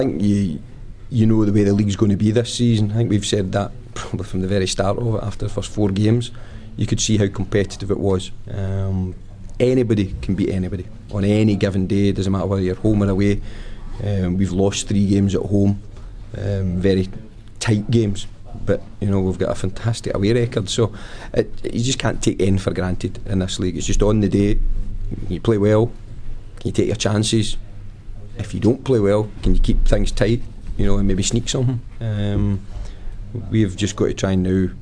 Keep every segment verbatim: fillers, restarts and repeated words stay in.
I think you you know the way the league's going to be this season. I think we've said that probably from the very start of it. After the first four games, you could see how competitive it was. Um, anybody can beat anybody on any given day. It doesn't matter whether you're home or away. Um, we've lost three games at home, um, very tight games, but you know we've got a fantastic away record. So it, you just can't take anything for granted in this league. It's just on the day. Can you play well? Can you take your chances? If you don't play well, can you keep things tight? You know, and maybe sneak something. Um, we've just got to try and now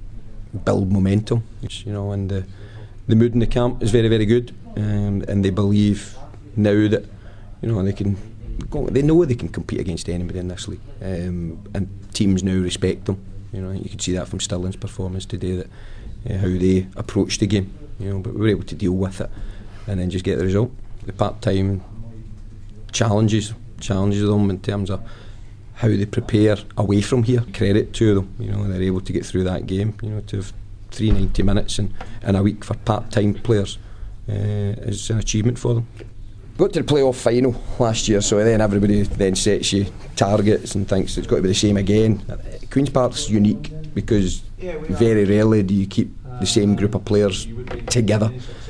build momentum. You know, and the the mood in the camp is very, very good, um, and they believe now that you know they can. Go, they know they can compete against anybody in this league, um, and teams now respect them. You know, you could see that from Stirling's performance today, that uh, how they approached the game. You know, but we were able to deal with it, and then just get the result. The part-time challenges challenges them in terms of how they prepare away from here. Credit to them, you know, they're able to get through that game. You know, to have three ninety minutes in, in a week for part-time players uh, is an achievement for them. Got to the playoff final last year, so then everybody then sets you targets and thinks it's got to be the same again. Queen's Park's unique because very rarely do you keep the same group of players together.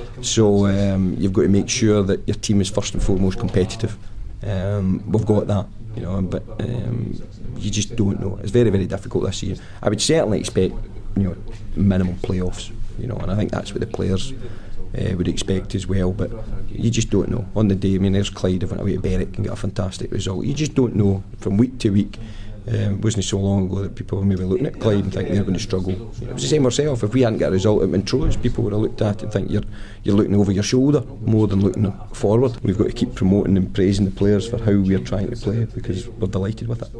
So um, you've got to make sure that your team is first and foremost competitive. Um, we've got that, you know, but um, you just don't know. It's very, very difficult this year. I would certainly expect, you know, minimum playoffs, you know, and I think that's what the players uh, would expect as well. But you just don't know. On the day, I mean, there's Clyde went away to Berwick and got a fantastic result. You just don't know from week to week. Um, it wasn't so long ago that people were maybe looking at Clyde and thinking they're going to struggle. It was the same ourselves. If we hadn't got a result at Montrose, people would have looked at it and think you're you're looking over your shoulder more than looking forward. We've got to keep promoting and praising the players for how we're trying to play, because we're delighted with it.